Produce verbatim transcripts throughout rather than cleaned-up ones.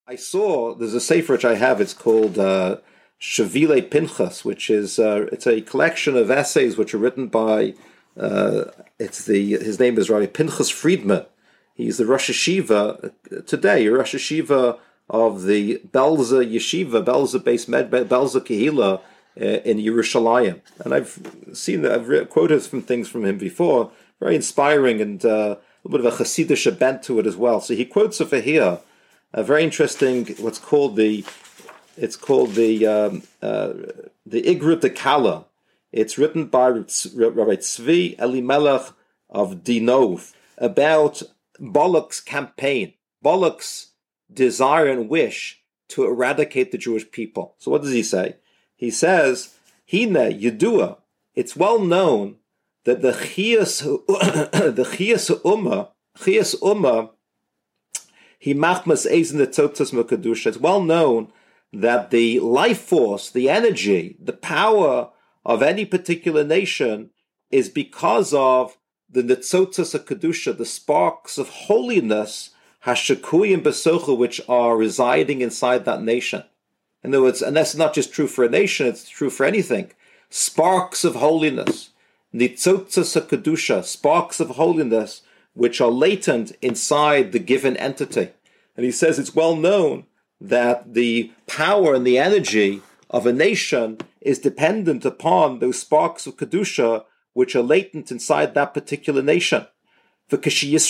I saw there's a sefer which I have. It's called uh, Shavile Pinchas, which is uh, it's a collection of essays which are written by. Uh, it's the his name is Rabbi Pinchas Friedman. He's the Rosh Hashiva today, Rosh Hashiva of the Belza Yeshiva, Belza based Med Belza Kehila uh, in Yerushalayim. And I've seen that I've re- quoted some things from him before, very inspiring and uh, a little bit of a Chassidish bent to it as well. So he quotes over here a very interesting, what's called the, it's called the um, uh, the Igrut de Kala. It's written by Rabbi Tzvi Elimelech of Dinov about Balak's campaign, Balak's desire and wish to eradicate the Jewish people. So what does he say? He says, Hine Yedua, it's well known that the Chiyas the Chiyas Ummah, Chiyas Ummah, he machmas eisen the tzotzos mekadusha. It's well known that the life force, the energy, the power of any particular nation is because of the netzotzos of kedusha, the sparks of holiness, hashakuyim besocha, which are residing inside that nation. In other words, and that's not just true for a nation; it's true for anything. Sparks of holiness, netzotzos of kedusha, sparks of holiness, which are latent inside the given entity. And he says it's well known that the power and the energy of a nation is dependent upon those sparks of Kedusha which are latent inside that particular nation. When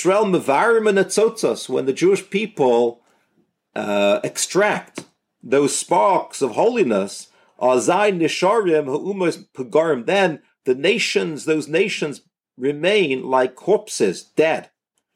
the Jewish people uh, extract those sparks of holiness, then the nations, those nations remain like corpses, dead.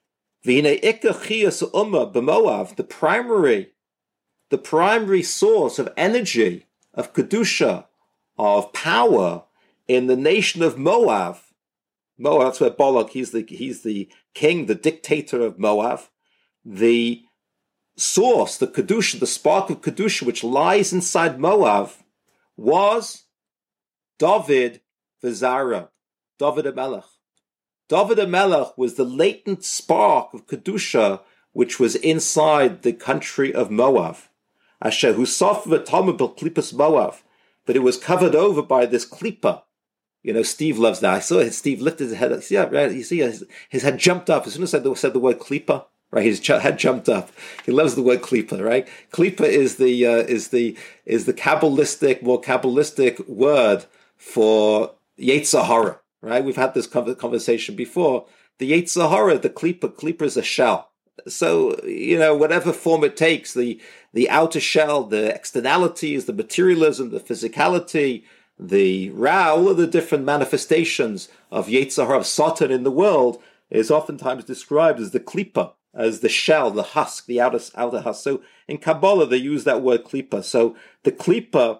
The primary, the primary source of energy, of Kedusha, of power in the nation of Moab. Moab, that's where Balak, he's the, he's the king, the dictator of Moab. The source, the Kedusha, the spark of Kedusha, which lies inside Moab, was David Vizara, David HaMelech. David HaMelech was the latent spark of Kedusha which was inside the country of Moab. Asher Husaf v'tamah b'klipas Moab, but it was covered over by this klipa. You know, Steve loves that. I saw it. Steve lifted his head. Yeah, right. You see, his, his head jumped up as soon as I said, said the word klipa. Right, his head jumped up. He loves the word klipa. Right, klipa is the uh, is the is the kabbalistic, more kabbalistic word for Yetzer Hara. Right, we've had this conversation before. The Yetzer Hara, the klipa, klipa is a shell. So, you know, whatever form it takes, the the outer shell, the externalities, the materialism, the physicality, the ra, all of the different manifestations of Yetzer Hara, of Satan in the world, is oftentimes described as the klipa, as the shell, the husk, the outer outer husk. So in Kabbalah, they use that word klipa. So the klipa,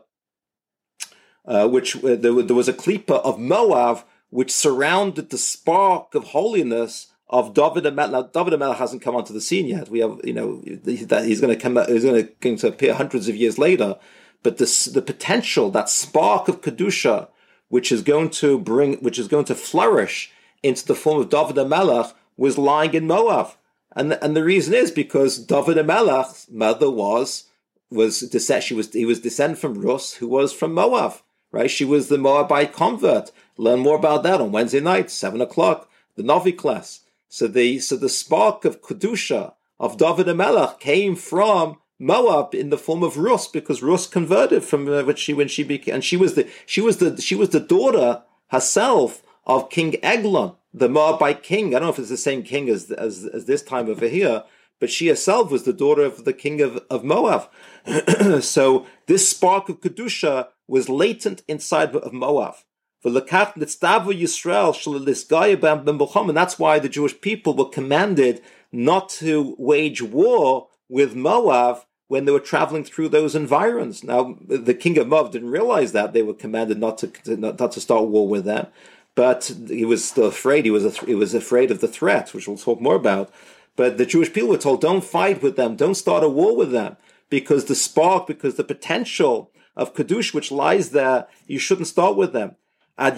uh, which uh, there, there was a klipa of Moab, which surrounded the spark of holiness of David HaMelech. Now, David HaMelech hasn't come onto the scene yet. We have, you know, that he's going to come, he's going to, going to appear hundreds of years later. But this, the potential, that spark of Kedusha, which is going to bring, which is going to flourish into the form of David HaMelech, was lying in Moab. And, and the reason is because David HaMelech's mother was, was descent, she was, he was descended from Rus, who was from Moab, right? She was the Moabite convert. Learn more about that on Wednesday night, seven o'clock, the Novi class. So the, so the spark of Kedusha of David HaMelech came from Moab in the form of Rus, because Rus converted from uh, when she when she became, and she was the she was the she was the daughter herself of King Eglon, the Moabite king. I don't know if it's the same king as as, as this time over here, but she herself was the daughter of the king of, of Moab. So this spark of Kedusha was latent inside of Moab. And that's why the Jewish people were commanded not to wage war with Moab when they were traveling through those environs. Now, the king of Moab didn't realize that. They were commanded not to, to not, not to start war with them, but he was still afraid. He was a, he was afraid of the threat, which we'll talk more about. But the Jewish people were told, don't fight with them, don't start a war with them, because the spark, because the potential of Kedush which lies there, you shouldn't start with them. Until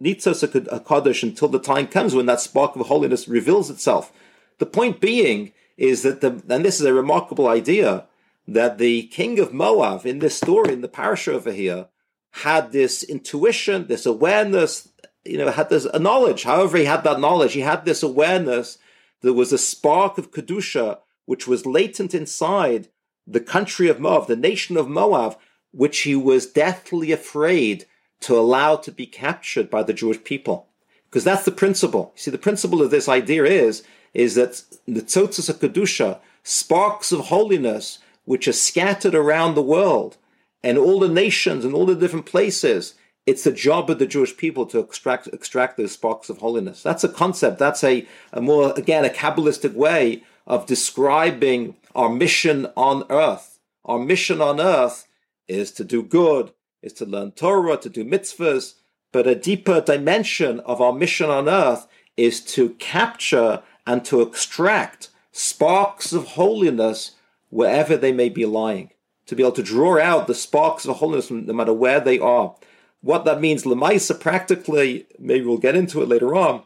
the time comes when that spark of holiness reveals itself. The point being is that the, and this is a remarkable idea, that the king of Moab in this story, in the parasha over here, had this intuition, this awareness, you know, had this a knowledge. However, he had that knowledge. He had this awareness. There was a spark of Kedusha, which was latent inside the country of Moab, the nation of Moab, which he was deathly afraid to allow to be captured by the Jewish people. Because that's the principle. You see, the principle of this idea is, is that the tzotzos of Kedusha, sparks of holiness, which are scattered around the world, and all the nations and all the different places, it's the job of the Jewish people to extract extract those sparks of holiness. That's a concept. That's a, a more, again, a Kabbalistic way of describing our mission on earth. Our mission on earth is to do good, is to learn Torah, to do mitzvahs, but a deeper dimension of our mission on earth is to capture and to extract sparks of holiness wherever they may be lying, to be able to draw out the sparks of holiness no matter where they are. What that means, Lemaisa, practically, maybe we'll get into it later on,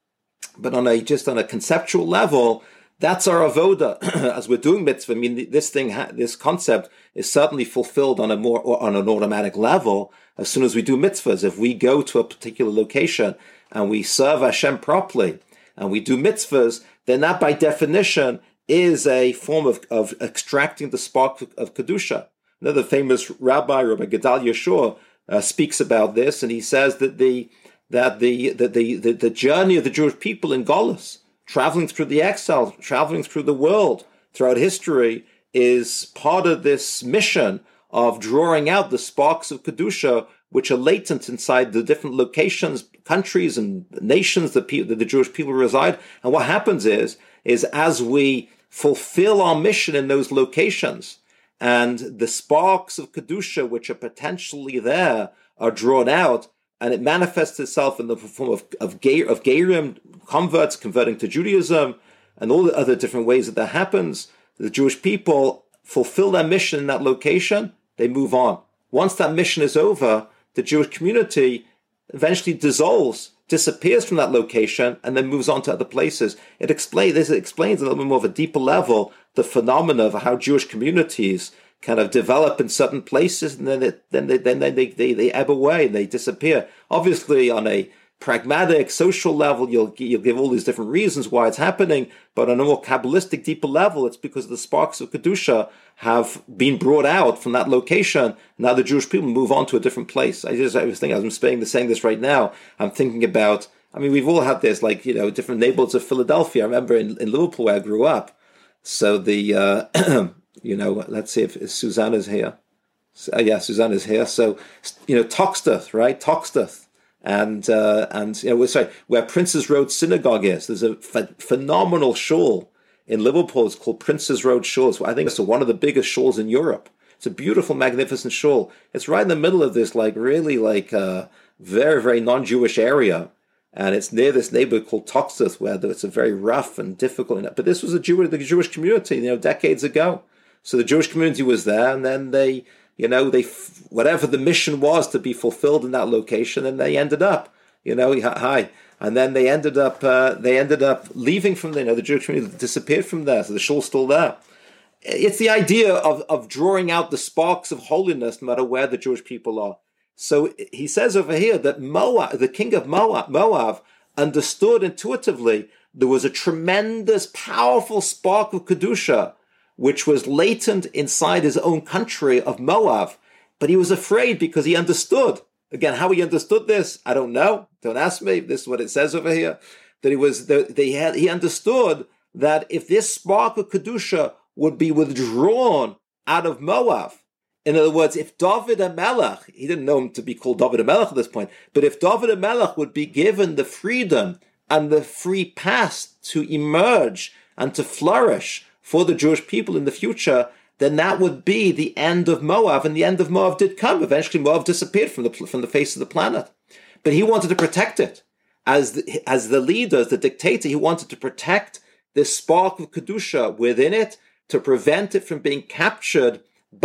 but on a just on a conceptual level, that's our avoda as we're doing mitzvah. I mean, this thing, this concept is certainly fulfilled on a more on an automatic level as soon as we do mitzvahs. If we go to a particular location and we serve Hashem properly and we do mitzvahs, then that by definition is a form of, of extracting the spark of, of Kedusha. Another famous rabbi, Rabbi Gedal Yeshua, uh, speaks about this, and he says that the that the that the, the the journey of the Jewish people in Golus, traveling through the exile, traveling through the world throughout history, is part of this mission of drawing out the sparks of Kedusha, which are latent inside the different locations, countries, and nations that, pe- that the Jewish people reside. And what happens is, is as we fulfill our mission in those locations, and the sparks of Kedusha, which are potentially there, are drawn out, and it manifests itself in the form of of, Ge- of Gerim, converts converting to Judaism, and all the other different ways that that happens. The Jewish people fulfill their mission in that location, they move on. Once that mission is over, the Jewish community eventually dissolves, disappears from that location, and then moves on to other places. It explains this explains a little bit more of a deeper level the phenomena of how Jewish communities kind of develop in certain places, and then it, then they then they, they they ebb away and they disappear. Obviously, on a pragmatic social level, you'll you'll give all these different reasons why it's happening, but on a more Kabbalistic, deeper level, it's because the sparks of Kedusha have been brought out from that location. Now the Jewish people move on to a different place. I just I was thinking, as I'm saying, saying this right now, I'm thinking about, I mean, we've all had this, like, you know, different neighborhoods of Philadelphia. I remember in, in Liverpool where I grew up. So the, uh, you know, let's see if, if Susanna's here. So, uh, yeah, Susanna's here. So, you know, Toxteth, right? Toxteth. And, uh, and you know, we're sorry, where Prince's Road Synagogue is, there's a ph- phenomenal shul in Liverpool. It's called Prince's Road Shul. I think it's one of the biggest shuls in Europe. It's a beautiful, magnificent shul. It's right in the middle of this, like, really, like, uh, very, very non-Jewish area. And it's near this neighborhood called Toxteth, where it's a very rough and difficult. But this was a Jew, the Jewish community, you know, decades ago. So the Jewish community was there, and then they, you know, they whatever the mission was to be fulfilled in that location, and they ended up, you know, hi, and then they ended up, uh, they ended up leaving from there. You know, the Jewish community disappeared from there, so the shul's still there. It's the idea of of drawing out the sparks of holiness, no matter where the Jewish people are. So he says over here that Moab, the king of Moab, Moab, understood intuitively there was a tremendous, powerful spark of Kedusha, which was latent inside his own country of Moab. But he was afraid because he understood. Again, how he understood this, I don't know. Don't ask me. This is what it says over here. That he was, they had, he understood that if this spark of Kedusha would be withdrawn out of Moab, in other words, if David HaMelech, he didn't know him to be called David HaMelech at this point, but if David HaMelech would be given the freedom and the free pass to emerge and to flourish for the Jewish people in the future, then that would be the end of Moab, and the end of Moab did come. Eventually, Moab disappeared from the from the face of the planet. But he wanted to protect it. As the, as the leader, as the dictator, he wanted to protect this spark of Kedusha within it, to prevent it from being captured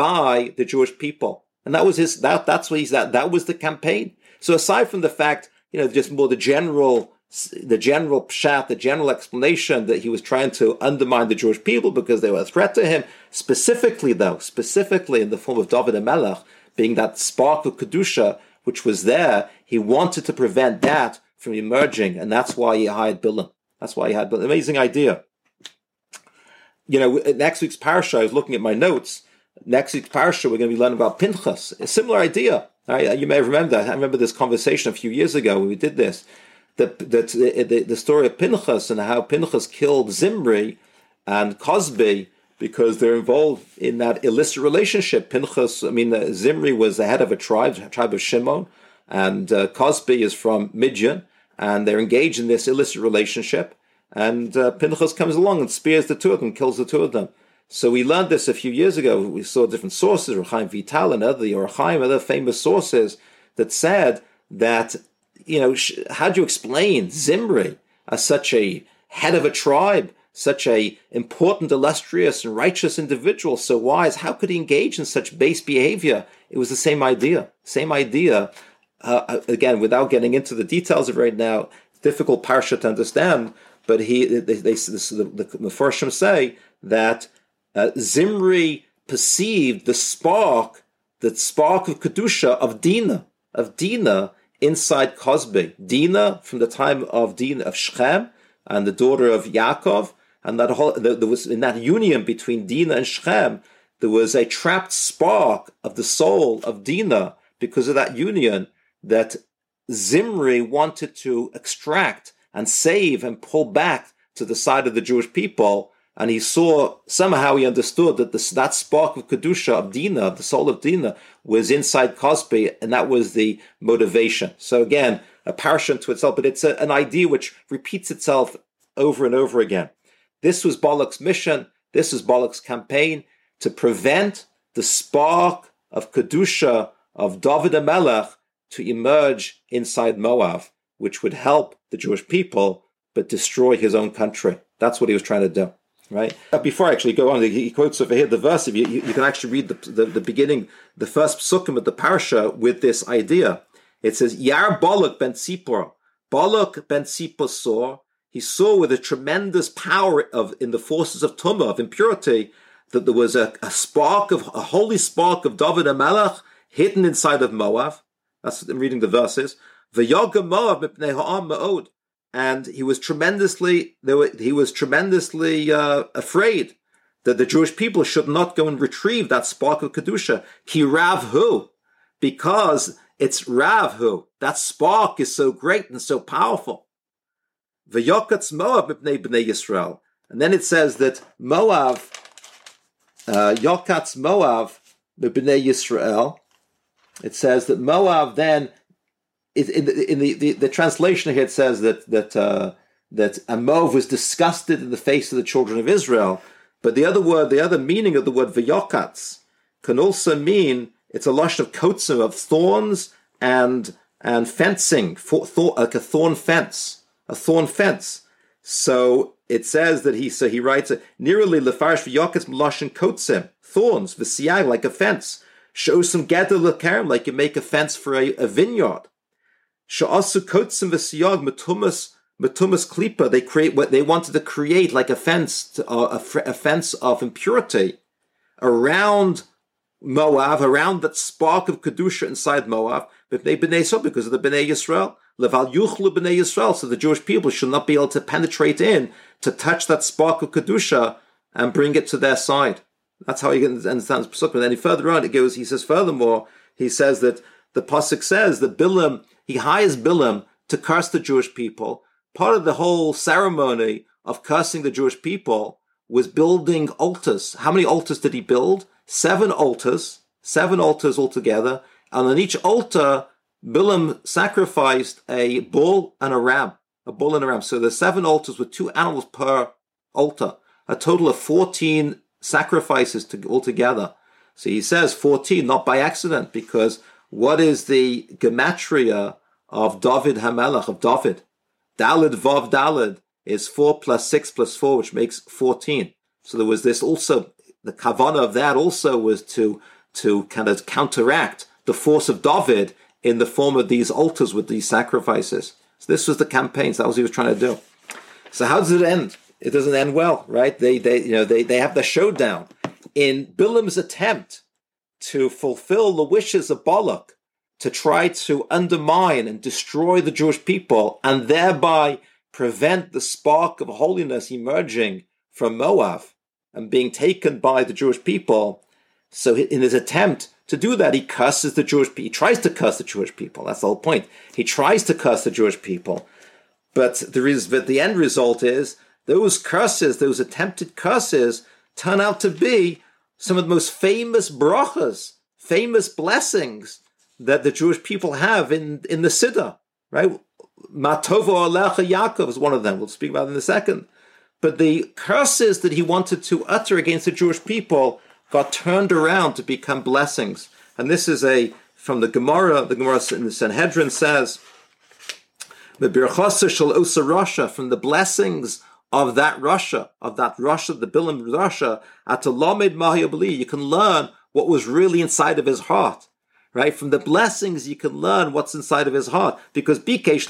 by the Jewish people. And that was his, that, that's what he's, that, that was the campaign. So aside from the fact, you know, just more the general the general pshat, the general explanation that he was trying to undermine the Jewish people because they were a threat to him. Specifically, though, specifically in the form of David HaMelech, being that spark of Kedusha, which was there, he wanted to prevent that from emerging, and that's why he hired Bilam. That's why he had Bilam. Amazing idea. You know, next week's parasha, I was looking at my notes. Next week's parasha, we're going to be learning about Pinchas. A similar idea. Right? You may remember that. I remember this conversation a few years ago when we did this. The, the, the, the story of Pinchas and how Pinchas killed Zimri and Cosby because they're involved in that illicit relationship. Pinchas, I mean, uh, Zimri was the head of a tribe, a tribe of Shimon, and uh, Cosby is from Midian, and they're engaged in this illicit relationship. And uh, Pinchas comes along and spears the two of them, kills the two of them. So we learned this a few years ago. We saw different sources, Rechaim Vital and other, or Rechaim, other famous sources that said that, you know, how do you explain Zimri as such a head of a tribe, such a important, illustrious, and righteous individual, so wise? How could he engage in such base behavior? It was the same idea, same idea. Uh, again, without getting into the details of it right now, difficult parsha to understand. But he, they, they, they the, the Mefarshim say that uh, Zimri perceived the spark, the spark of kedusha of Dinah, of Dinah inside Cosby. Dinah from the time of Dinah of Shechem and the daughter of Yaakov, and that whole there was in that union between Dinah and Shechem, there was a trapped spark of the soul of Dinah because of that union that Zimri wanted to extract and save and pull back to the side of the Jewish people. And he saw, somehow he understood that this, that spark of Kedusha, of Dinah, the soul of Dinah, was inside Cosby, and that was the motivation. So again, a parsha to itself, but it's a, an idea which repeats itself over and over again. This was Balak's mission, this was Balak's campaign, to prevent the spark of Kedusha of David HaMelech to emerge inside Moab, which would help the Jewish people, but destroy his own country. That's what he was trying to do, right? Before I actually go on, he quotes over here the verse. If you, you can actually read the, the, the beginning, the first psukim of the parsha with this idea. It says, Yar Balak ben Tzipor. Balak ben Tzipor saw, he saw with a tremendous power of in the forces of Tumah, of impurity, that there was a, a spark of, a holy spark of David HaMelech hidden inside of Moab. That's I'm reading the verses. V'yagam Moab mipnei ha'am ma'od, and he was tremendously, there were, he was tremendously uh, afraid that the Jewish people should not go and retrieve that spark of kedusha. Ki rav hu, because it's rav hu. That spark is so great and so powerful. V'yakatz Moab mipnei bnei Yisrael, and then it says that Moab, uh, yakatz Moab mipnei Yisrael. It says that Moab then. It, in the, in the, the, the translation here, it says that that uh, that Moab was disgusted in the face of the children of Israel. But the other word, the other meaning of the word v'yokatz can also mean it's a lashon of kotzim, of thorns and and fencing, for, thor, like a thorn fence, a thorn fence. So it says that he so he writes nearly lefarish v'yokatz lashon kotzim, thorns v'siyag, like a fence. Show some gather l'karim, like you make a fence for a, a vineyard. Sha'asu kotzim v'siyag metumas metumas klipa. They create what they wanted to create, like a fence, to, uh, a, a fence of impurity around Moab, around that spark of kedusha inside Moab. But they bnei Yisrael, because of the bnei Yisrael, leval yuchlu bnei Yisrael, so the Jewish people should not be able to penetrate in to touch that spark of kedusha and bring it to their side. That's how he understands Pesach. And then further on, it goes. He says, furthermore, he says that the pasuk says that Bilam, he hires Bilam to curse the Jewish people. Part of the whole ceremony of cursing the Jewish people was building altars. How many altars did he build? Seven altars, seven altars altogether. And on each altar, Bilam sacrificed a bull and a ram, a bull and a ram. So there's seven altars with two animals per altar, a total of fourteen sacrifices to, altogether. So he says fourteen, not by accident, because what is the gematria of David HaMelech, of David? Dalid Vav Dalid is four plus six plus four, which makes fourteen. So there was this also, the kavanah of that also was to, to kind of counteract the force of David in the form of these altars with these sacrifices. So this was the campaign. So that was what he was trying to do. So how does it end? It doesn't end well, right? They, they, you know, they, they have the showdown in Bilam's attempt to fulfill the wishes of Balak, to try to undermine and destroy the Jewish people, and thereby prevent the spark of holiness emerging from Moab and being taken by the Jewish people. So in his attempt to do that, he curses the Jewish people. He tries to curse the Jewish people. That's the whole point. He tries to curse the Jewish people. But there is, but the end result is those curses, those attempted curses, turn out to be some of the most famous brachas, famous blessings that the Jewish people have in, in the Siddur, right? Matovo Alecha Yaakov is one of them. We'll speak about it in a second. But the curses that he wanted to utter against the Jewish people got turned around to become blessings. And this is a, from the Gemara, the Gemara in the Sanhedrin says, from the blessings of that Russia, of that Russia, the Bilam Russia, Atalamed Mahiyabli, you can learn what was really inside of his heart. Right? From the blessings, you can learn what's inside of his heart. Because because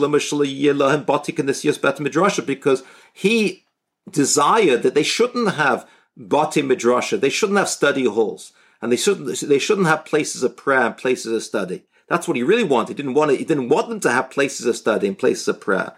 he desired that they shouldn't have Bati Midrasha, they shouldn't have study halls, and they shouldn't they shouldn't have places of prayer and places of study. That's what he really wanted. He didn't want it, he didn't want them to have places of study and places of prayer.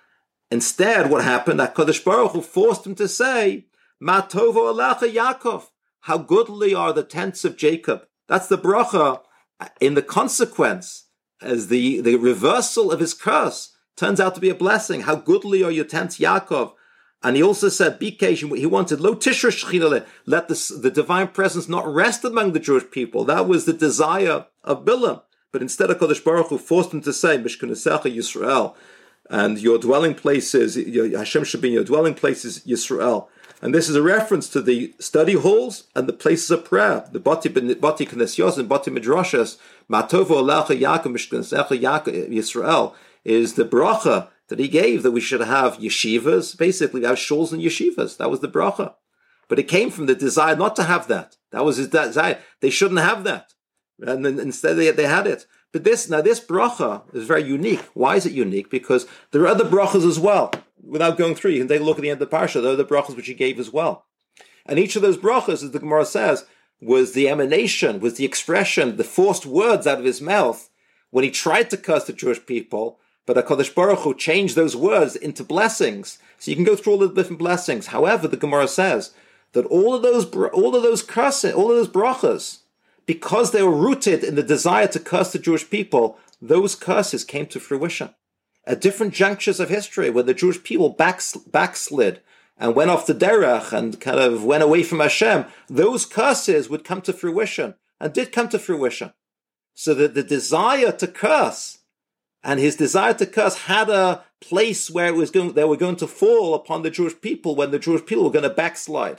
Instead, what happened? HaKadosh Baruch Hu forced him to say, Ma tovo alecha Yaakov, how goodly are the tents of Jacob. That's the bracha. In the consequence, as the, the reversal of his curse turns out to be a blessing. How goodly are your tents, Yaakov. And he also said, Bikesh, he wanted, Lo tishra shechina, let the, the divine presence not rest among the Jewish people. That was the desire of Bilam. But instead of Kodesh Baruch Hu forced him to say, Mishkanesecha Yisrael, and your dwelling places, your, Hashem should be in your dwelling places, Yisrael. And this is a reference to the study halls and the places of prayer, the Bati Bati Knesios and Bati Midrashas. Matovo Alecha Yaakov Mishkanesecha Yisrael is the bracha that he gave, that we should have yeshivas, basically we have shuls and yeshivas. That was the bracha. But it came from the desire not to have that. That was his desire. They shouldn't have that. And then instead they, they had it. But this, now this bracha is very unique. Why is it unique? Because there are other brachas as well. Without going through, you can take a look at the end of the parsha. There are other brachas which he gave as well. And each of those brachas, as the Gemara says, was the emanation, was the expression, the forced words out of his mouth when he tried to curse the Jewish people. But HaKadosh Baruch Hu changed those words into blessings. So you can go through all the different blessings. However, the Gemara says that all of those, all of those curses, all of those brachas, because they were rooted in the desire to curse the Jewish people, those curses came to fruition. At different junctures of history, where the Jewish people backs, backslid and went off the derech and kind of went away from Hashem, those curses would come to fruition and did come to fruition. So that the desire to curse and his desire to curse had a place where it was going, they were going to fall upon the Jewish people when the Jewish people were going to backslide.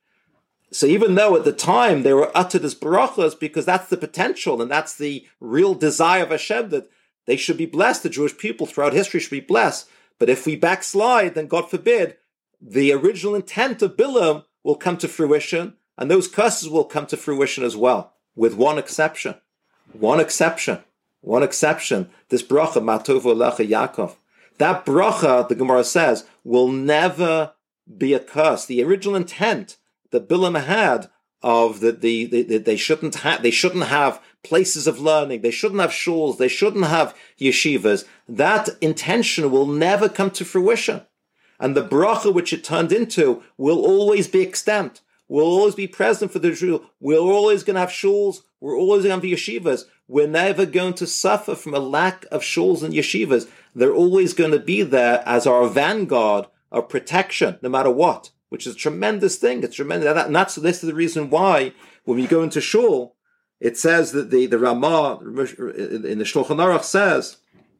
So even though at the time they were uttered as barachas, because that's the potential and that's the real desire of Hashem, that they should be blessed, the Jewish people throughout history should be blessed. But if we backslide, then God forbid, the original intent of Bilam will come to fruition, and those curses will come to fruition as well, with one exception. One exception. One exception. This bracha, Matovo Alecha Yaakov. That bracha, the Gemara says, will never be a curse. The original intent that Bilam had of that the, the, the they shouldn't have they shouldn't have places of learning, they shouldn't have shuls, they shouldn't have yeshivas. That intention will never come to fruition, and the bracha which it turned into will always be extant, will always be present for the Jew. We're always going to have shuls, we're always going to have yeshivas. We're never going to suffer from a lack of shuls and yeshivas. They're always going to be there as our vanguard of protection, no matter what. Which is a tremendous thing. It's tremendous. And that's, this is the reason why when we go into shul, it says that the, the Ramah in the Shulchan Aruch says,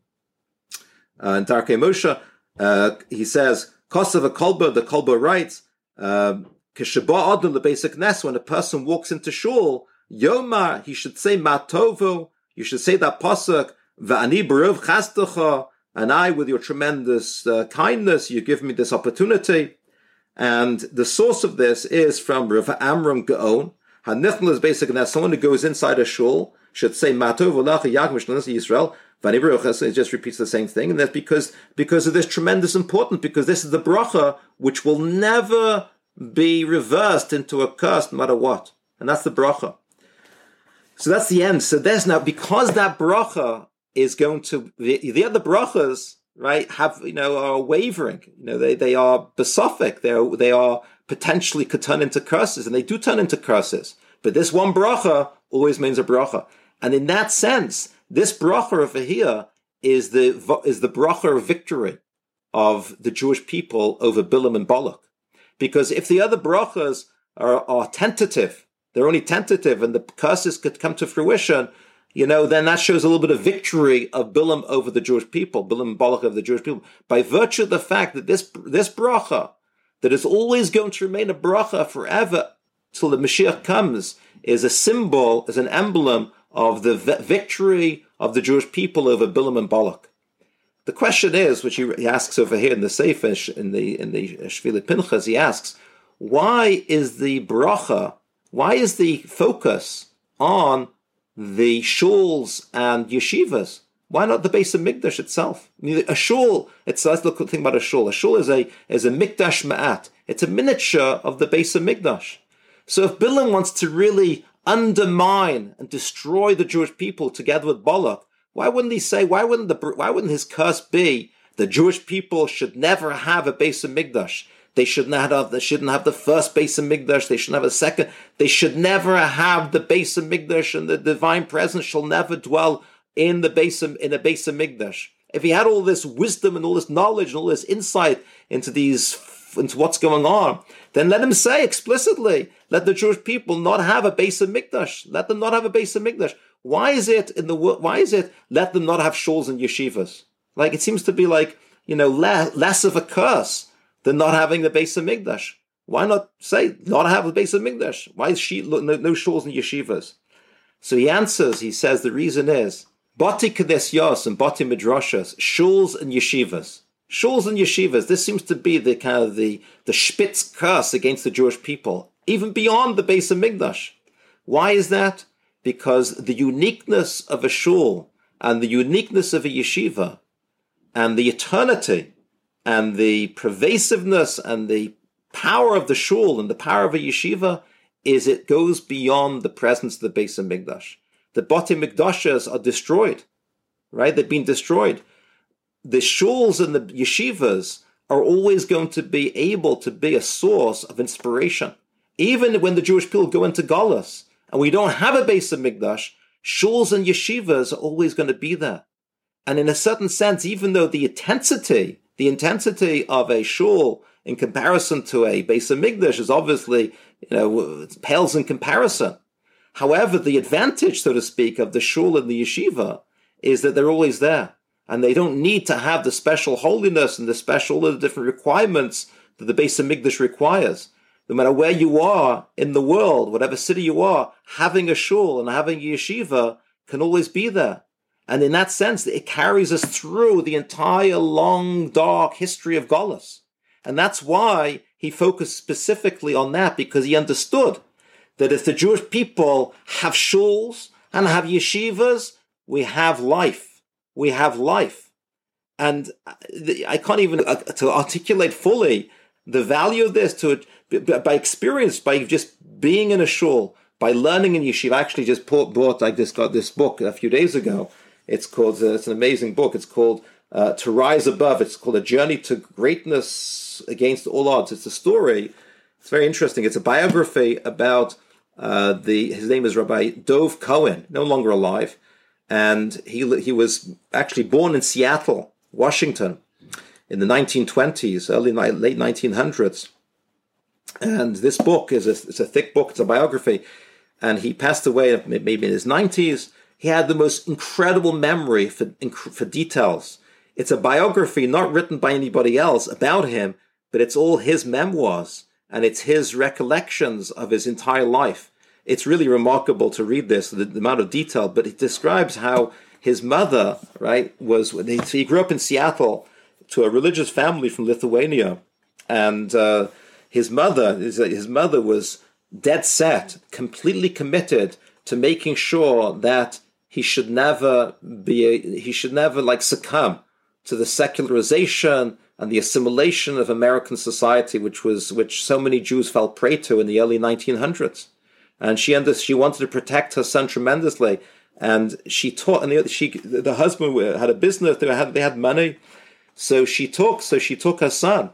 uh, in Darkei Moshe, uh, he says, Kosav Kolba, the Kolba writes, Kishaba Adam, the basic nest, when a person walks into shul, Yomar, he should say Matovu, you should say that pasuk, Va'ani Baruv Chastacha, and I, with your tremendous uh, kindness, you give me this opportunity. And the source of this is from Rav Amram Gaon. Hanichel is basically that someone who goes inside a shul should say Matov Olacha Yagmish Yisrael. It just repeats the same thing, and that's because because of this tremendous importance, because this is the bracha which will never be reversed into a curse no matter what. And that's the bracha. So that's the end. So there's now, because that bracha is going to, the, the other brachas, right, have, you know, are wavering. You know, they, they are besophic. They are, they are potentially could turn into curses, and they do turn into curses. But this one bracha always means a bracha. And in that sense, this bracha over here is the, is the bracha of victory of the Jewish people over Bilam and Balak. Because if the other brachas are, are tentative, they're only tentative, and the curses could come to fruition, you know, then that shows a little bit of victory of Bilam over the Jewish people, Bilam and Balak over the Jewish people, by virtue of the fact that this this bracha, that is always going to remain a bracha forever till the Mashiach comes, is a symbol, is an emblem of the v- victory of the Jewish people over Bilam and Balak. The question is, which he, he asks over here in the Sefer, in the in the Shvili Pinchas, he asks, why is the bracha, why is the focus on the shuls and yeshivas? Why not the Beis Hamikdash itself? I mean, a shul, it's, let's look at the thing about a shul. A shul is a is a mikdash ma'at. It's a miniature of the Beis Hamikdash. So if Bilam wants to really undermine and destroy the Jewish people together with Balak, why wouldn't he say, why wouldn't the why wouldn't his curse be the Jewish people should never have a Beis Hamikdash? They shouldn't have they shouldn't have the first Beis Hamikdash, they shouldn't have a second, they should never have the Beis Hamikdash, and the divine presence shall never dwell in the Beis in a Beis Hamikdash. If he had all this wisdom and all this knowledge and all this insight into these into what's going on, then let him say explicitly, let the Jewish people not have a Beis Hamikdash. Let them not have a Beis Hamikdash. Why is it in the why is it let them not have shuls and yeshivas? Like, it seems to be like, you know, le- less of a curse than not having the Beis Hamikdash. Why not say not have the Beis Hamikdash? Why is she no, no shuls and yeshivas? So he answers. He says the reason is bati kadesyos and bati midrashas, shuls and yeshivas. Shuls and yeshivas. This seems to be the kind of the the spitz curse against the Jewish people, even beyond the Beis Hamikdash. Why is that? Because the uniqueness of a shul and the uniqueness of a yeshiva and the eternity and the pervasiveness and the power of the shul and the power of a yeshiva is it goes beyond the presence of the Beis Hamikdash. The Bati Mikdashas are destroyed, right? They've been destroyed. The shuls and the yeshivas are always going to be able to be a source of inspiration. Even when the Jewish people go into Galus, and we don't have a Beis Hamikdash, shuls and yeshivas are always going to be there. And in a certain sense, even though the intensity, the intensity of a shul in comparison to a Beis Hamikdash is obviously, you know, it pales in comparison. However, the advantage, so to speak, of the shul and the yeshiva is that they're always there. And they don't need to have the special holiness and the special, all the different requirements that the Beis Hamikdash requires. No matter where you are in the world, whatever city you are, having a shul and having a yeshiva can always be there. And in that sense, it carries us through the entire long, dark history of Golus. And that's why he focused specifically on that, because he understood that if the Jewish people have shuls and have yeshivas, we have life. We have life. And I can't even uh, to articulate fully the value of this to by experience, by just being in a shul, by learning in yeshiva. I actually just bought, bought, I just got this book a few days ago. It's called, uh, it's an amazing book. It's called uh, To Rise Above. It's called A Journey to Greatness Against All Odds. It's a story. It's very interesting. It's a biography about uh, the, his name is Rabbi Dov Cohen, no longer alive. And he he was actually born in Seattle, Washington, in the nineteen twenties, early late nineteen hundreds. And this book is a, it's a thick book. It's a biography. And he passed away maybe in his nineties. He had the most incredible memory for for details. It's a biography not written by anybody else about him, but it's all his memoirs, and it's his recollections of his entire life. It's really remarkable to read this, the, the amount of detail, but it describes how his mother, right, was, he, he grew up in Seattle to a religious family from Lithuania, and uh, his mother, his, his mother was dead set, completely committed to making sure that he should never be, a, he should never like succumb to the secularization and the assimilation of American society, which was which so many Jews fell prey to in the early nineteen hundreds. And she under, she wanted to protect her son tremendously, and she taught. And the she the husband had a business; they had they had money, so she took so she took her son,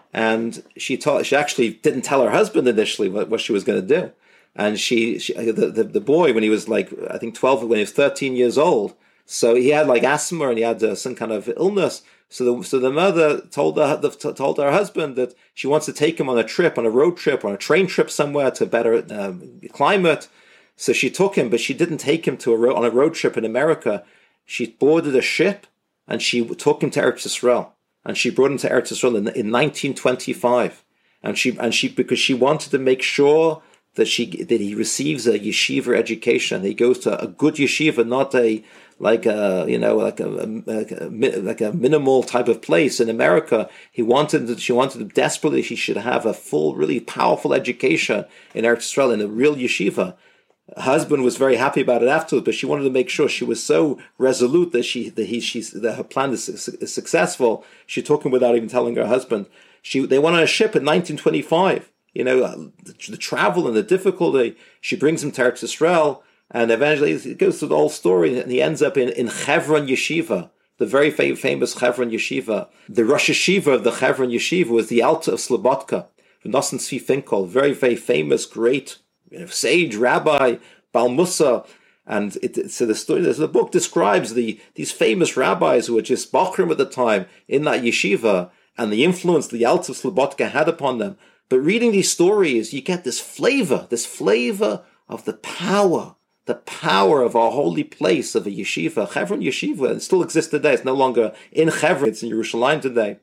and she taught. She actually didn't tell her husband initially what, what she was going to do, and she, she the, the the boy when he was like I think twelve when he was thirteen years old, so he had like asthma and he had uh, some kind of illness. So the, so the mother told the, the told her husband that she wants to take him on a trip, on a road trip, on a train trip somewhere to better um, climate. So she took him, but she didn't take him to a ro- on a road trip in America. She boarded a ship and she took him to Eretz Yisrael, and she brought him to Eretz Yisrael in, in nineteen twenty-five. And she and she because she wanted to make sure that she that he receives a yeshiva education. He goes to a good yeshiva, not a like a you know like a, like a like a minimal type of place in America. He wanted she wanted desperately he should have a full, really powerful education in Eretz Yisrael in a real yeshiva. Her husband was very happy about it afterwards, but she wanted to make sure she was so resolute that she that he she's that her plan is, is successful. She took him without even telling her husband. She they went on a ship in nineteen twenty-five. You know the, the travel and the difficulty. She brings him to Eretz Yisrael. And eventually it goes through the whole story, and he ends up in, in Chevron Yeshiva, the very fam- famous Chevron Yeshiva. The Rosh Yeshiva of the Chevron Yeshiva was the Alta of Slobodka, Nosson Tzvi Finkel, very, very famous, great you know, sage, rabbi, Bal Musa. And it, so the story, the book describes the these famous rabbis who were just Bachrim at the time in that yeshiva, and the influence the Alta of Slobodka had upon them. But reading these stories, you get this flavor, this flavor of the power the power of our holy place of a yeshiva. Chevron Yeshiva, it still exists today. It's no longer in Chevron, it's in Yerushalayim today.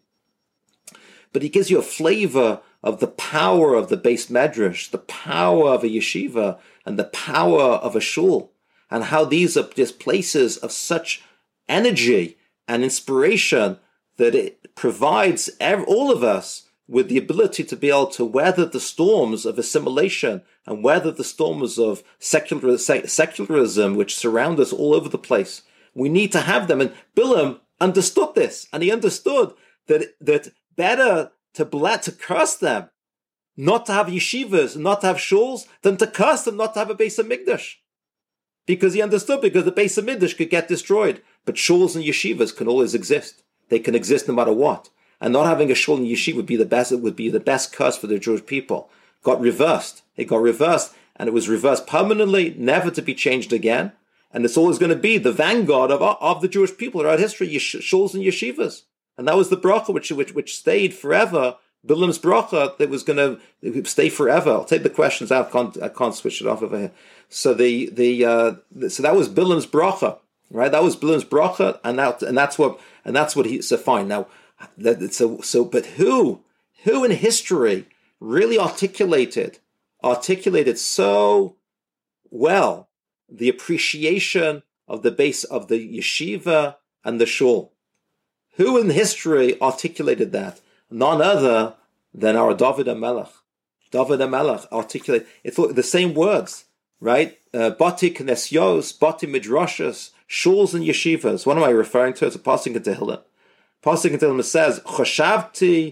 But it gives you a flavor of the power of the Beis Medrash, the power of a yeshiva, and the power of a shul, and how these are just places of such energy and inspiration that it provides all of us with the ability to be able to weather the storms of assimilation and weather the storms of secular, secularism which surround us all over the place. We need to have them. And Bilam understood this, and he understood that that better to bla- to curse them, not to have yeshivas, not to have shuls, than to curse them not to have a Beis HaMikdash. Because he understood, because the Beis HaMikdash could get destroyed, but shuls and yeshivas can always exist. They can exist no matter what. And not having a shul and yeshiva would be the best. It would be the best curse for the Jewish people. Got reversed. It got reversed, and it was reversed permanently, never to be changed again. And it's always going to be the vanguard of of the Jewish people throughout history, yesh- shuls and yeshivas. And that was the bracha which which which stayed forever. Bilam's bracha that was going to stay forever. I'll take the questions out. I can't, I can't switch it off over here. So the the uh, so that was Bilam's bracha, right? That was Bilam's bracha, and that and that's what and that's what he. So fine now. That, so, so, but who, who in history really articulated, articulated so well the appreciation of the base of the yeshiva and the shul? Who in history articulated that? None other than our David HaMelech. David HaMelech articulated, it's the same words, right? Uh, Bati Knesyos, Bati Midrashas, shuls and yeshivas. What am I referring to? It's a passing in Tehillim. Pasuk in Tehillim says, "Choshavti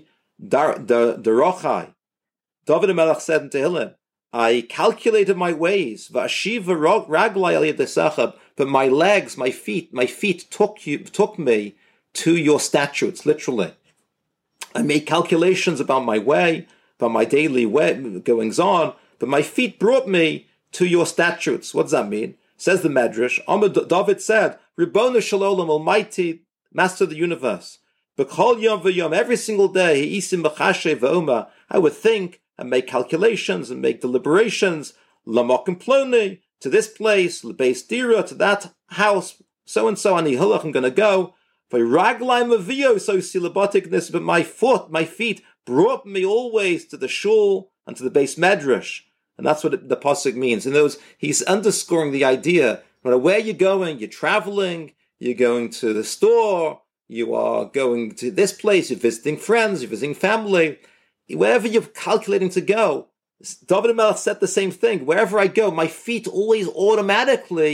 darochai." David HaMelech said in Tehillim, "I calculated my ways, va'ashiva raglai al yedesachab, but my legs, my feet, my feet took you, took me to your statutes." Literally, I made calculations about my way, about my daily way, goings on, but my feet brought me to your statutes. What does that mean? Says the Medrash. David said, "Ribono shel Olam, Almighty, Master of the universe, B'chol yom v'yom, every single day, I would think and make calculations and make deliberations, Lamokim Ploni, to this place, L'beis Dira, to that house, so and so, ani hilach, I'm going to go. V'raglaim avio, so silaboticness, but my foot, my feet, brought me always to the shul and to the Beis Medrash. And that's what the pasuk means. In those, he's underscoring the idea, no matter where you're going, you're traveling, you're going to the store, you are going to this place, you're visiting friends, you're visiting family, wherever you're calculating to go. David HaMelech said the same thing. Wherever I go, my feet always automatically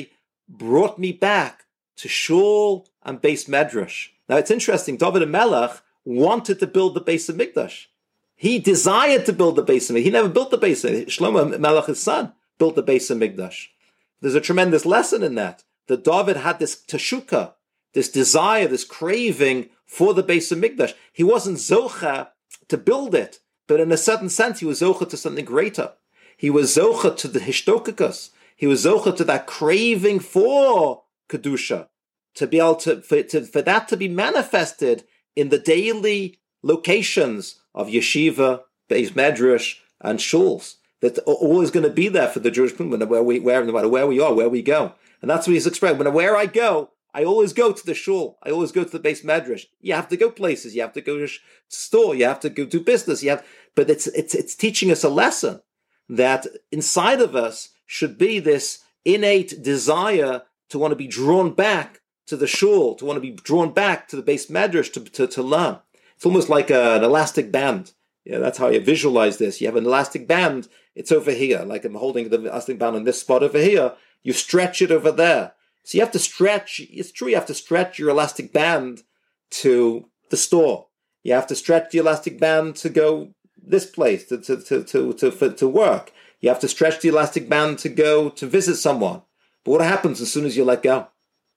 brought me back to shul and Beis Medrash. Now it's interesting, David HaMelech wanted to build the Beis HaMikdash. He desired to build the Beis HaMikdash. He never built the Beis HaMikdash. Shlomo HaMelech, his son, built the Beis HaMikdash. There's a tremendous lesson in that. That David had this teshuka, this desire, this craving for the Beis HaMikdash. He wasn't zocha to build it, but in a certain sense, he was zocha to something greater. He was zocha to the hishtokikus. He was zocha to that craving for kedusha, to be able to for, to for that to be manifested in the daily locations of yeshiva, Beis Medrash, and shuls that are always going to be there for the Jewish people, no matter where we, where, no matter where we are, where we go. And that's what he's expressing. When where I go, I always go to the shul. I always go to the Beis Medrash. You have to go places. You have to go to store. You have to go do business. You have, but it's it's it's teaching us a lesson that inside of us should be this innate desire to want to be drawn back to the shul, to want to be drawn back to the Beis Medrash to to, to learn. It's almost like a, an elastic band. Yeah, that's how you visualize this. You have an elastic band. It's over here, like I'm holding the elastic band on this spot over here. You stretch it over there. So you have to stretch, it's true, you have to stretch your elastic band to the store. You have to stretch the elastic band to go this place, to, to, to, to, to, for, to work. You have to stretch the elastic band to go to visit someone. But what happens as soon as you let go?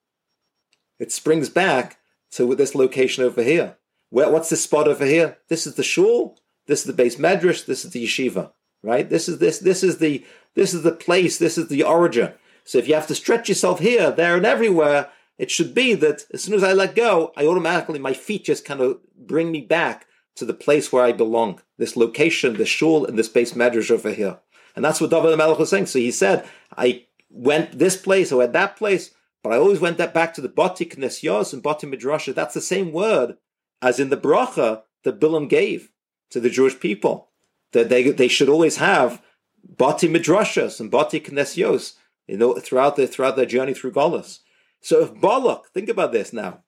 It springs back to this location over here. Where, what's this spot over here? This is the shul, this is the Beis Medrash, this is the yeshiva, right? This is this, this is the, this is the place, this is the origin. So if you have to stretch yourself here, there, and everywhere, it should be that as soon as I let go, I automatically, my feet just kind of bring me back to the place where I belong. This location, the shul, and this Beis Medrash over here. And that's what David HaMelech was saying. So he said, I went this place, I went that place, but I always went that back to the Bati Knesios and Bati Midrasha. That's the same word as in the bracha that Bilam gave to the Jewish people. That they, they should always have Bati Midrashas and Bati Knesios, you know, throughout their throughout their journey through Golus. So if Balak, think about this now.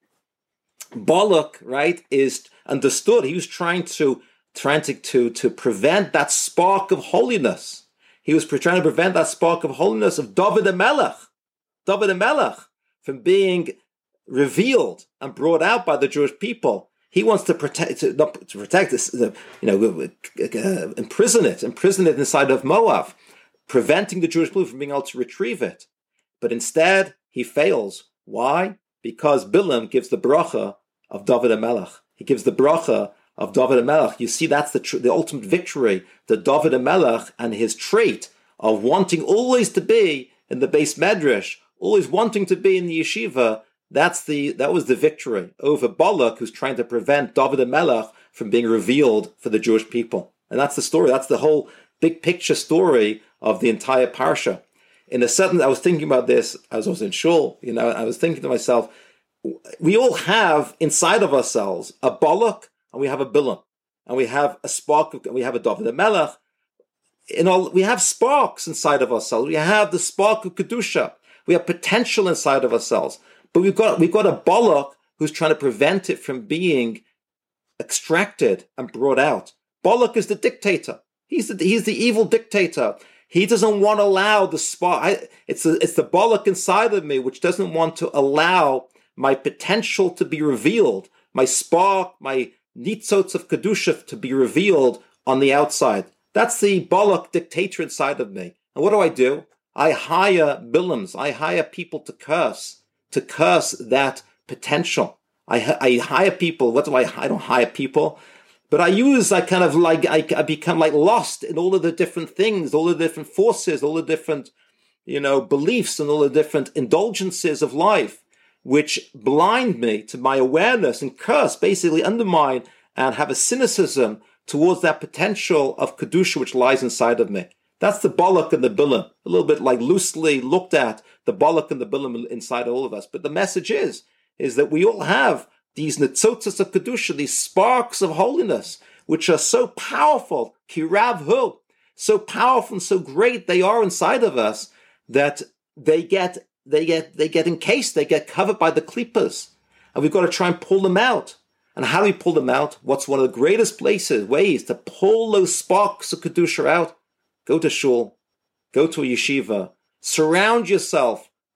Balak, right, is understood. He was trying to trying to, to, to prevent that spark of holiness. He was trying to prevent that spark of holiness of David HaMelech, David HaMelech, from being revealed and brought out by the Jewish people. He wants to protect, to, not to protect this, you know, uh, imprison it, imprison it inside of Moab, preventing the Jewish people from being able to retrieve it. But instead, he fails. Why? Because Bilam gives the bracha of David HaMelech. He gives the bracha of David HaMelech. You see, that's the tr- the ultimate victory, that David HaMelech and his trait of wanting always to be in the Beis Medrash, always wanting to be in the yeshiva, that's the that was the victory over Balak, who's trying to prevent David HaMelech from being revealed for the Jewish people. And that's the story. That's the whole big picture story of the entire parsha. In a certain, I was thinking about this as I was in shul, you know, I was thinking to myself, we all have inside of ourselves a Balak and we have a Bilam, and we have a spark, of, we have a David HaMelech. In all, we have sparks inside of ourselves. We have the spark of Kedusha. We have potential inside of ourselves. But we've got we've got a Balak who's trying to prevent it from being extracted and brought out. Balak is the dictator. He's the he's the evil dictator. He doesn't want to allow the spark. I, it's the, it's the Balak inside of me which doesn't want to allow my potential to be revealed, my spark, my nitzots of Kedusha to be revealed on the outside. That's the Balak dictator inside of me. And what do I do? I hire Bilams. I hire people to curse, to curse that potential. I, I hire people. What do I, I don't hire people, but I use, I kind of like, I, I become like lost in all of the different things, all the different forces, all the different, you know, beliefs and all the different indulgences of life, which blind me to my awareness and curse, basically undermine and have a cynicism towards that potential of Kedusha which lies inside of me. That's the Balak and the Bilam, a little bit like loosely looked at, the Balak and the Bilam inside all of us. But the message is, is that we all have these nitzotzos of Kedusha, these sparks of holiness, which are so powerful, kirav hu, so powerful and so great they are inside of us, that they get they get they get encased, they get covered by the klippas, and we've got to try and pull them out. And how do we pull them out? What's one of the greatest places, ways to pull those sparks of Kedusha out? Go to shul, go to a yeshiva, surround yourself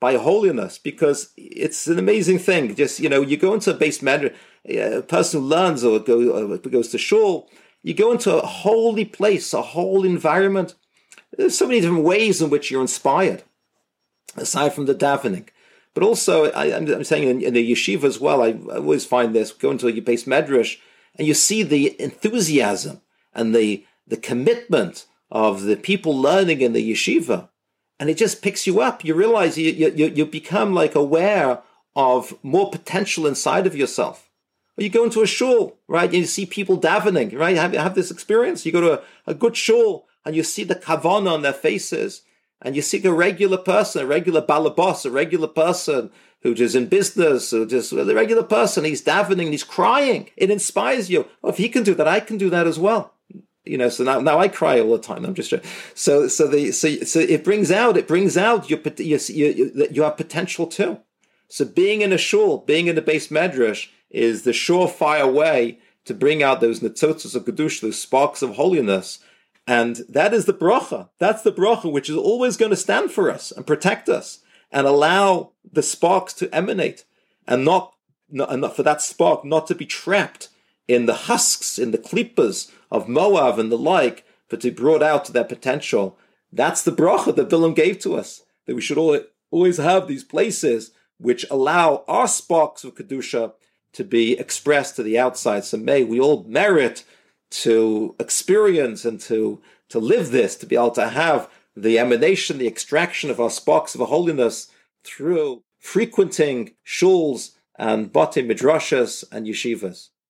by holiness, because it's an amazing thing. Just, you know, you go into a base medrash, a person who learns or, go, or goes to shul, you go into a holy place, a whole environment. There's so many different ways in which you're inspired, aside from the davening. But also, I, I'm, I'm saying in, in the yeshiva as well, I, I always find this, go into a base medrash, and you see the enthusiasm and the, the commitment of the people learning in the yeshiva, and it just picks you up. You realize you, you, you become like aware of more potential inside of yourself. Or you go into a shul, right, and you see people davening, right? Have, have this experience. You go to a, a good shul, and you see the kavanah on their faces, and you see a regular person, a regular balabos, a regular person who is in business, who just a regular person, he's davening, he's crying. It inspires you. Oh, if he can do that, I can do that as well. You know, so now, now I cry all the time. I'm just so so the so so it brings out it brings out your you you, you have potential too. So being in a shul, being in the base medrash, is the surefire way to bring out those netzotzos of kedusha, those sparks of holiness. And that is the bracha. That's the bracha which is always going to stand for us and protect us and allow the sparks to emanate, and not, not, and not for that spark not to be trapped in the husks, in the klippas of Moab and the like, but to be brought out to their potential. That's the bracha that Bilam gave to us, that we should always have these places which allow our sparks of kedusha to be expressed to the outside. So may we all merit to experience and to, to live this, to be able to have the emanation, the extraction of our sparks of holiness through frequenting shuls and batei midrashas and yeshivas.